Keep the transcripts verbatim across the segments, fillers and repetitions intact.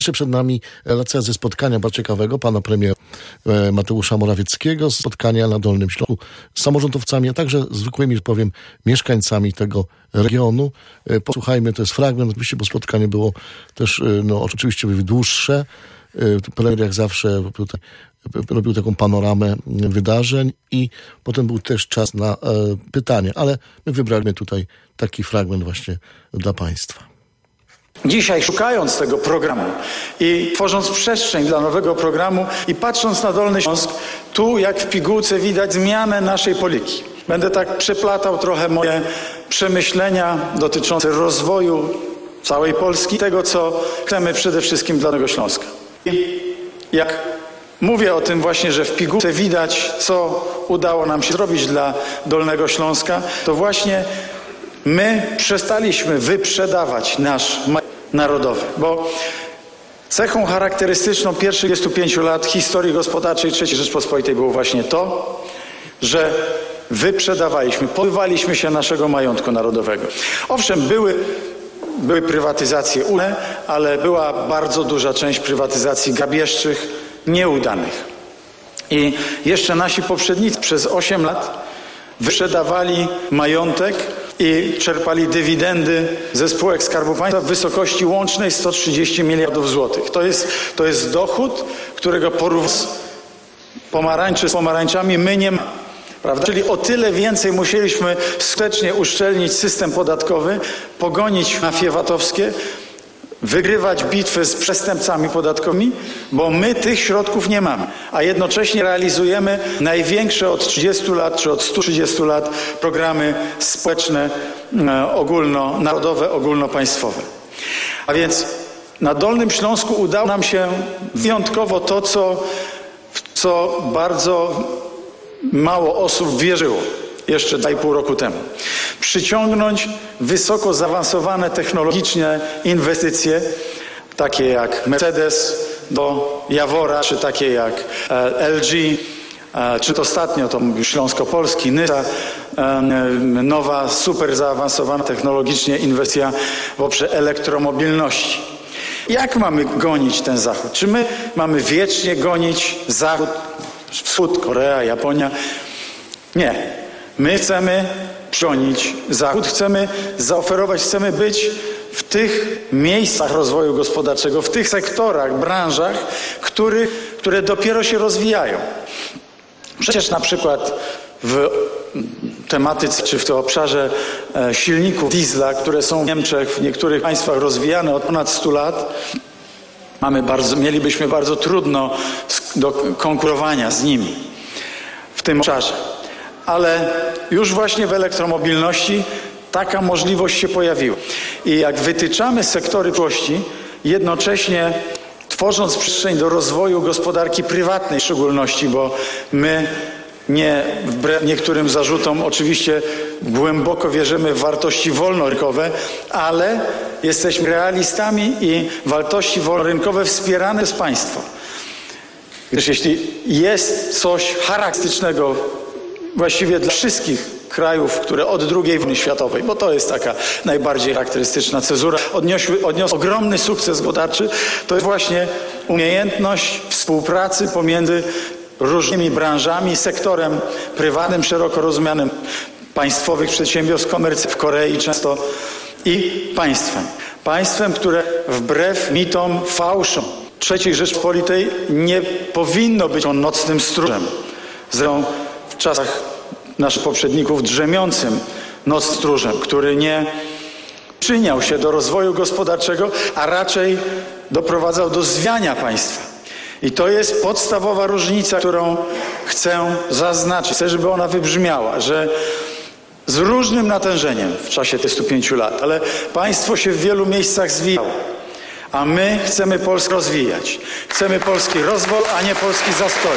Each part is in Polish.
Jeszcze przed nami relacja ze spotkania bardzo ciekawego pana premiera Mateusza Morawieckiego, spotkania na Dolnym Śląsku z samorządowcami, a także zwykłymi, że powiem, mieszkańcami tego regionu. Posłuchajmy, to jest fragment, oczywiście, bo spotkanie było też, no oczywiście dłuższe. Premier jak zawsze tutaj robił taką panoramę wydarzeń i potem był też czas na e, pytania, ale my wybraliśmy tutaj taki fragment właśnie dla państwa. Dzisiaj szukając tego programu i tworząc przestrzeń dla nowego programu i patrząc na Dolny Śląsk, tu jak w pigułce widać zmianę naszej polityki. Będę tak przeplatał trochę moje przemyślenia dotyczące rozwoju całej Polski, tego co chcemy przede wszystkim dla Dolnego Śląska. I jak mówię o tym właśnie, że w pigułce widać, co udało nam się zrobić dla Dolnego Śląska, to właśnie my przestaliśmy wyprzedawać nasz majątek narodowy, bo cechą charakterystyczną pierwszych dwudziestu pięciu lat historii gospodarczej trzeciej Rzeczpospolitej było właśnie to, że wyprzedawaliśmy, pozbywaliśmy się naszego majątku narodowego. Owszem, były, były prywatyzacje udane, ale była bardzo duża część prywatyzacji grabieżczych, nieudanych. I jeszcze nasi poprzednicy przez osiem lat wyprzedawali majątek i czerpali dywidendy ze spółek Skarbu Państwa w wysokości łącznej sto trzydzieści miliardów złotych. To jest, to jest dochód, którego porównując pomarańczy z pomarańczami my nie mamy. Prawda? Czyli o tyle więcej musieliśmy skutecznie uszczelnić system podatkowy, pogonić mafie VAT-owskie, wygrywać bitwę z przestępcami podatkowymi, bo my tych środków nie mamy, a jednocześnie realizujemy największe od trzydziestu lat czy od stu trzydziestu lat programy społeczne, e, ogólnonarodowe, ogólnopaństwowe. A więc na Dolnym Śląsku udało nam się wyjątkowo to, co, w co bardzo mało osób wierzyło jeszcze dwa i pół roku temu. Przyciągnąć wysoko zaawansowane technologicznie inwestycje, takie jak Mercedes do Jawora, czy takie jak L G, czy to ostatnio, to mówił Śląsko-Polski, Nysa, nowa, super zaawansowana technologicznie inwestycja w obszarze elektromobilności. Jak mamy gonić ten Zachód? Czy my mamy wiecznie gonić Zachód, Wschód, Korea, Japonia? Nie. My chcemy przegonić Zachód, chcemy zaoferować, chcemy być w tych miejscach rozwoju gospodarczego, w tych sektorach, branżach, który, które dopiero się rozwijają. Przecież na przykład w tematyce, czy w tym obszarze silników diesla, które są w Niemczech, w niektórych państwach rozwijane od ponad stu lat, mamy bardzo, mielibyśmy bardzo trudno do konkurowania z nimi w tym obszarze. Ale już właśnie w elektromobilności taka możliwość się pojawiła. I jak wytyczamy sektory przyszłości, jednocześnie tworząc przestrzeń do rozwoju gospodarki prywatnej w szczególności, bo my nie, wbrew niektórym zarzutom, oczywiście głęboko wierzymy w wartości wolnorynkowe, ale jesteśmy realistami i wartości wolnorynkowe wspierane przez państwo. Gdyż jeśli jest coś charakterystycznego właściwie dla wszystkich krajów, które od drugiej wojny światowej, bo to jest taka najbardziej charakterystyczna cezura, odniosły, odniosły ogromny sukces gospodarczy, to jest właśnie umiejętność współpracy pomiędzy różnymi branżami, sektorem prywatnym, szeroko rozumianym, państwowych przedsiębiorstw komercyjnych w Korei często i państwem. Państwem, które wbrew mitom, fałszom trzeciej Rzeczpospolitej nie powinno być nocnym stróżem. Zresztą w czasach naszych poprzedników drzemiącym nocnym stróżem, który nie przyczyniał się do rozwoju gospodarczego, a raczej doprowadzał do zwiania państwa. I to jest podstawowa różnica, którą chcę zaznaczyć. Chcę, żeby ona wybrzmiała, że z różnym natężeniem w czasie tych stu pięciu lat, ale państwo się w wielu miejscach zwijało, a my chcemy Polskę rozwijać. Chcemy polski rozwój, a nie polski zastoj.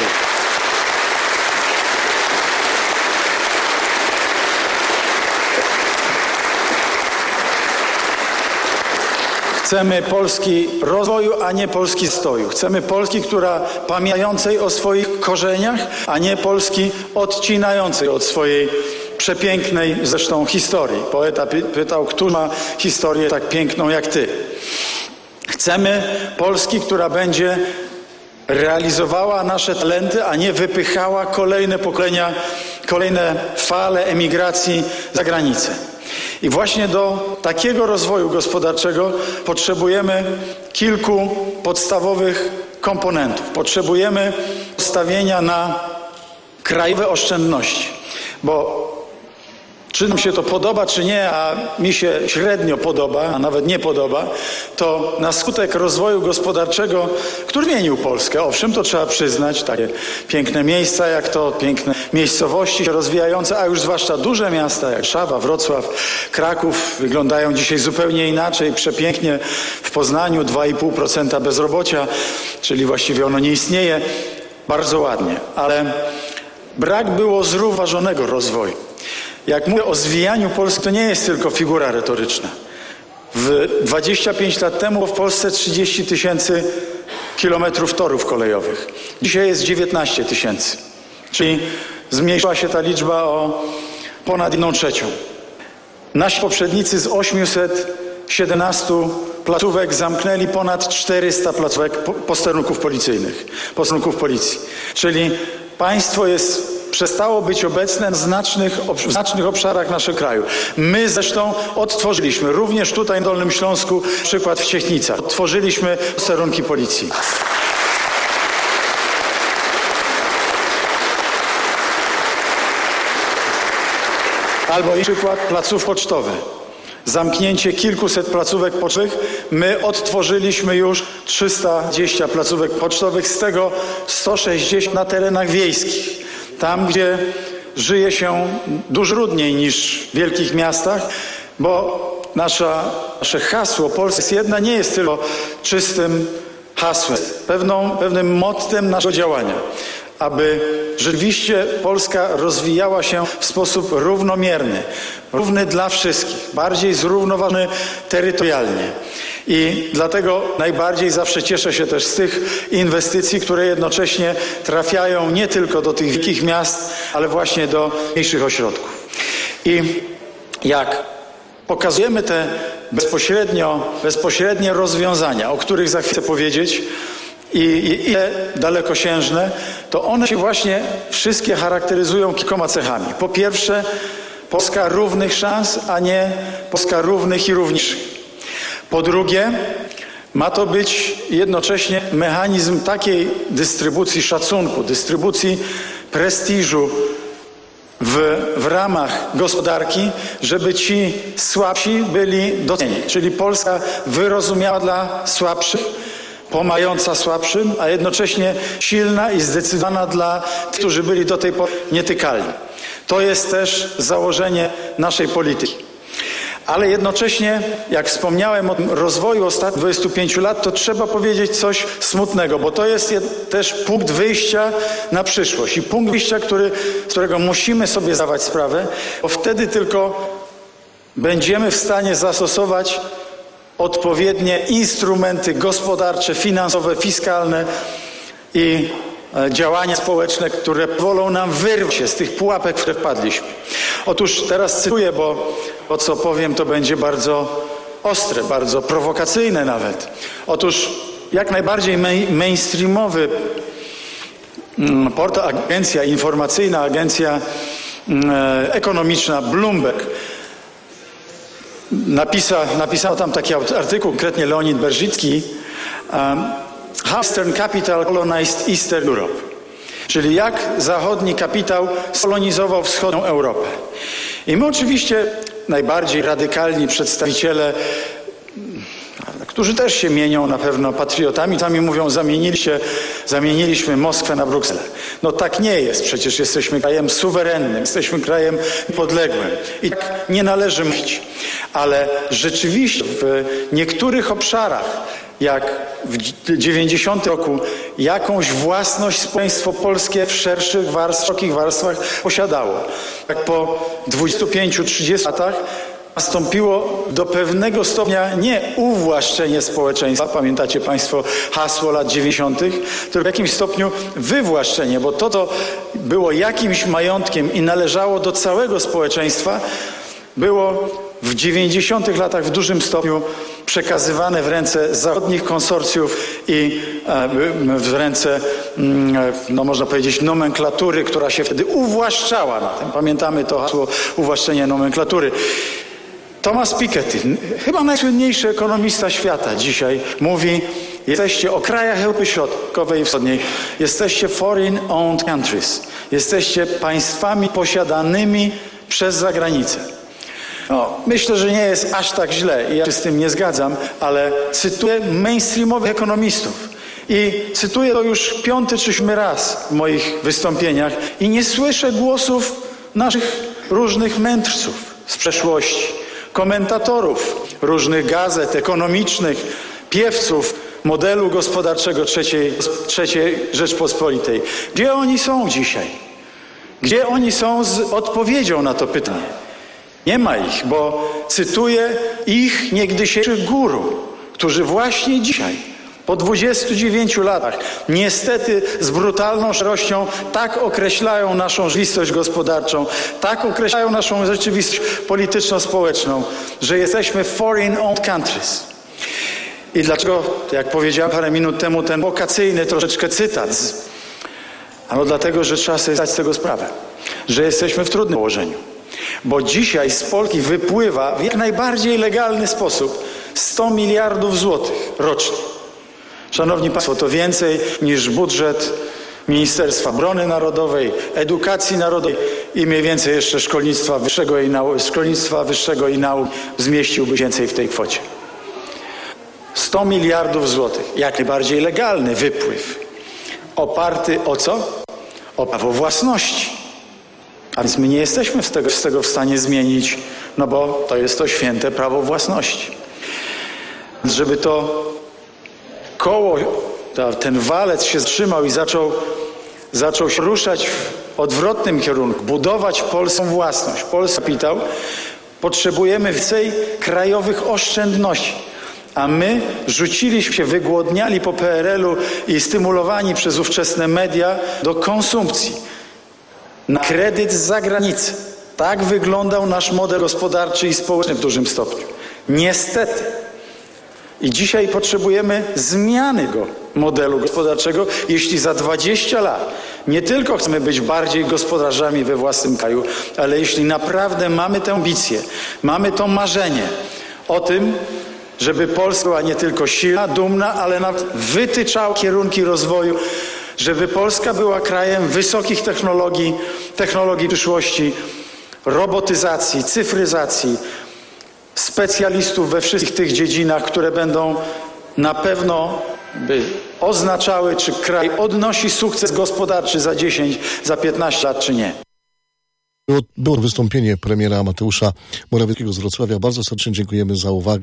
Chcemy Polski rozwoju, a nie Polski stoju. Chcemy Polski, która pamiętającej o swoich korzeniach, a nie Polski odcinającej od swojej przepięknej zresztą historii. Poeta pytał, kto ma historię tak piękną jak ty. Chcemy Chcemy Polski, która będzie realizowała nasze talenty, a nie wypychała kolejne pokolenia, kolejne fale emigracji za granicę. I właśnie do takiego rozwoju gospodarczego potrzebujemy kilku podstawowych komponentów. Potrzebujemy postawienia na krajowe oszczędności, bo czy nam się to podoba, czy nie, a mi się średnio podoba, a nawet nie podoba, to na skutek rozwoju gospodarczego, który zmienił Polskę, owszem, to trzeba przyznać, takie piękne miejsca jak to, piękne miejscowości się rozwijające, a już zwłaszcza duże miasta jak Warszawa, Wrocław, Kraków wyglądają dzisiaj zupełnie inaczej, przepięknie. W Poznaniu dwa i pół procent bezrobocia, czyli właściwie ono nie istnieje, bardzo ładnie, ale brak było zrównoważonego rozwoju. Jak mówię o zwijaniu Polski, to nie jest tylko figura retoryczna. W dwadzieścia pięć lat temu było w Polsce trzydzieści tysięcy kilometrów torów kolejowych. Dzisiaj jest dziewiętnaście tysięcy. Czyli zmniejszyła się ta liczba o ponad jedną trzecią. Nasi poprzednicy z osiemset siedemnastu placówek zamknęli ponad czterysta placówek posterunków policyjnych, posterunków policji. Czyli państwo jest przestało być obecne w znacznych, w znacznych obszarach naszego kraju. My zresztą odtworzyliśmy, również tutaj na Dolnym Śląsku, przykład w Ciechnicach, odtworzyliśmy posterunki policji. Albo i przykład placów pocztowych. Zamknięcie kilkuset placówek pocztowych. My odtworzyliśmy już trzysta dwadzieścia placówek pocztowych, z tego sto sześćdziesiąt na terenach wiejskich. Tam, gdzie żyje się dużo trudniej niż w wielkich miastach, bo nasza, nasze hasło Polska jest jedna nie jest tylko czystym hasłem, pewną, pewnym mottem naszego działania, aby rzeczywiście Polska rozwijała się w sposób równomierny, równy dla wszystkich, bardziej zrównoważony terytorialnie. I dlatego najbardziej zawsze cieszę się też z tych inwestycji, które jednocześnie trafiają nie tylko do tych wielkich miast, ale właśnie do mniejszych ośrodków. I jak pokazujemy te bezpośrednio, bezpośrednie rozwiązania, o których za chwilę chcę powiedzieć, i, i ile dalekosiężne, to one się właśnie wszystkie charakteryzują kilkoma cechami. Po pierwsze, Polska równych szans, a nie Polska równych i równiejszych. Po drugie, ma to być jednocześnie mechanizm takiej dystrybucji szacunku, dystrybucji prestiżu w, w ramach gospodarki, żeby ci słabsi byli docenieni. Czyli Polska wyrozumiała dla słabszych, pomagająca słabszym, a jednocześnie silna i zdecydowana dla tych, którzy byli do tej pory nietykalni. To jest też założenie naszej polityki. Ale jednocześnie, jak wspomniałem o rozwoju ostatnich dwudziestu pięciu lat, to trzeba powiedzieć coś smutnego, bo to jest też punkt wyjścia na przyszłość i punkt wyjścia, który, z którego musimy sobie zdawać sprawę, bo wtedy tylko będziemy w stanie zastosować odpowiednie instrumenty gospodarcze, finansowe, fiskalne i działania społeczne, które pozwolą nam wyrwać się z tych pułapek, w które wpadliśmy. Otóż teraz cytuję, bo to, co powiem, to będzie bardzo ostre, bardzo prowokacyjne nawet. Otóż jak najbardziej mainstreamowy portal, agencja informacyjna, agencja ekonomiczna Bloomberg napisa, napisał tam taki artykuł, konkretnie Leonid Berzicki, um, How Eastern Capital Colonized Eastern Europe. Czyli jak zachodni kapitał skolonizował wschodnią Europę. I my oczywiście najbardziej radykalni przedstawiciele, którzy też się mienią na pewno patriotami, sami mówią, zamieniliście, zamieniliśmy Moskwę na Brukselę. No tak nie jest, przecież jesteśmy krajem suwerennym, jesteśmy krajem niepodległym i tak nie należy mówić. Ale rzeczywiście w niektórych obszarach, jak w dziewięćdziesiątym roku, jakąś własność społeczeństwo polskie w szerszych warstwach, szerokich warstwach posiadało. Jak po dwudziestu pięciu do trzydziestu latach nastąpiło do pewnego stopnia nie uwłaszczenie społeczeństwa, pamiętacie Państwo hasło lat dziewięćdziesiątych, tylko w jakimś stopniu wywłaszczenie, bo to, co było jakimś majątkiem i należało do całego społeczeństwa, było w dziewięćdziesiątych latach w dużym stopniu przekazywane w ręce zachodnich konsorcjów i w ręce, no można powiedzieć, nomenklatury, która się wtedy uwłaszczała na tym. Pamiętamy to hasło uwłaszczenie nomenklatury. Thomas Piketty, chyba najsłynniejszy ekonomista świata dzisiaj, mówi: jesteście o krajach Europy Środkowej i Wschodniej, jesteście foreign owned countries, jesteście państwami posiadanymi przez zagranicę. No, myślę, że nie jest aż tak źle i ja się z tym nie zgadzam, ale cytuję mainstreamowych ekonomistów i cytuję to już piąty czy siódmy raz w moich wystąpieniach i nie słyszę głosów naszych różnych mędrców z przeszłości, komentatorów różnych gazet ekonomicznych, piewców modelu gospodarczego trzeciej, trzeciej Rzeczpospolitej. Gdzie oni są dzisiaj? Gdzie oni są z odpowiedzią na to pytanie? Nie ma ich, bo cytuję ich niegdysiejszych guru, którzy właśnie dzisiaj, po dwudziestu dziewięciu latach, niestety z brutalną szczerością tak określają naszą rzeczywistość gospodarczą, tak określają naszą rzeczywistość polityczno-społeczną, że jesteśmy foreign owned countries. I dlaczego, jak powiedziałem parę minut temu, ten wokacyjny troszeczkę cytat? Ano dlatego, że trzeba sobie zdać z tego sprawę, że jesteśmy w trudnym położeniu. Bo dzisiaj z Polski wypływa w jak najbardziej legalny sposób sto miliardów złotych rocznie. Szanowni Państwo, to więcej niż budżet Ministerstwa Obrony Narodowej, Edukacji Narodowej i mniej więcej jeszcze szkolnictwa wyższego i nauki, szkolnictwa wyższego i nauk zmieściłby więcej w tej kwocie. sto miliardów złotych. Jak najbardziej legalny wypływ. Oparty o co? O prawo własności. A więc my nie jesteśmy z tego, z tego w stanie zmienić, no bo to jest to święte prawo własności. Żeby to koło, ten walec się zatrzymał i zaczął, zaczął się ruszać w odwrotnym kierunku, budować polską własność, polski kapitał, potrzebujemy więcej krajowych oszczędności. A my rzuciliśmy się, wygłodniali po P R L u i stymulowani przez ówczesne media do konsumpcji. Na kredyt z zagranicy. Tak wyglądał nasz model gospodarczy i społeczny w dużym stopniu. Niestety. I dzisiaj potrzebujemy zmiany go modelu gospodarczego, jeśli za dwadzieścia lat nie tylko chcemy być bardziej gospodarzami we własnym kraju, ale jeśli naprawdę mamy tę ambicję, mamy to marzenie o tym, żeby Polska była nie tylko silna, dumna, ale nawet wytyczała kierunki rozwoju, żeby Polska była krajem wysokich technologii, technologii przyszłości, robotyzacji, cyfryzacji, specjalistów we wszystkich tych dziedzinach, które będą na pewno by oznaczały, czy kraj odnosi sukces gospodarczy za dziesięć, za piętnaście lat, czy nie. Było, było wystąpienie premiera Mateusza Morawieckiego z Wrocławia. Bardzo serdecznie dziękujemy za uwagę.